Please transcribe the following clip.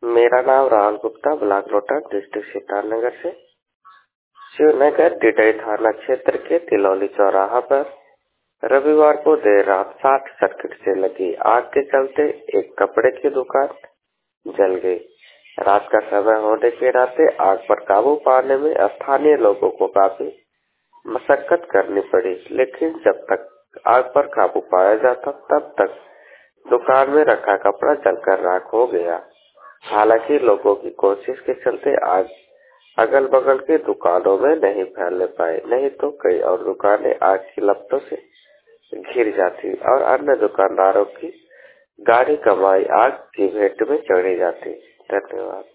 मेरा नाम Rahul Gupta, block Lota, district Siddharthnagar से। शिवनगर डिडई थाना क्षेत्र के तिलौली चौराहा पर रविवार को देर रात शॉर्ट सर्किट से लगी आग के चलते एक कपड़े की दुकान जल गई। रात का समय होने के नाते आग पर काबू पाने में स्थानीय लोगों को काफी मशक्कत करनी पड़ी, लेकिन जब तक आग पर काबू पाया जाता तब तक दुकान में रखा कपड़ा जलकर राख हो गया। हालांकि लोगों की कोशिश के चलते आग अगल बगल की दुकानों में नहीं फैलने पाई, नहीं तो कई और दुकानें आग की लपटों से घिर जाती और अन्य दुकानदारों की गाड़ी कमाई आग की भेंट में चढ़ी जाती। धन्यवाद।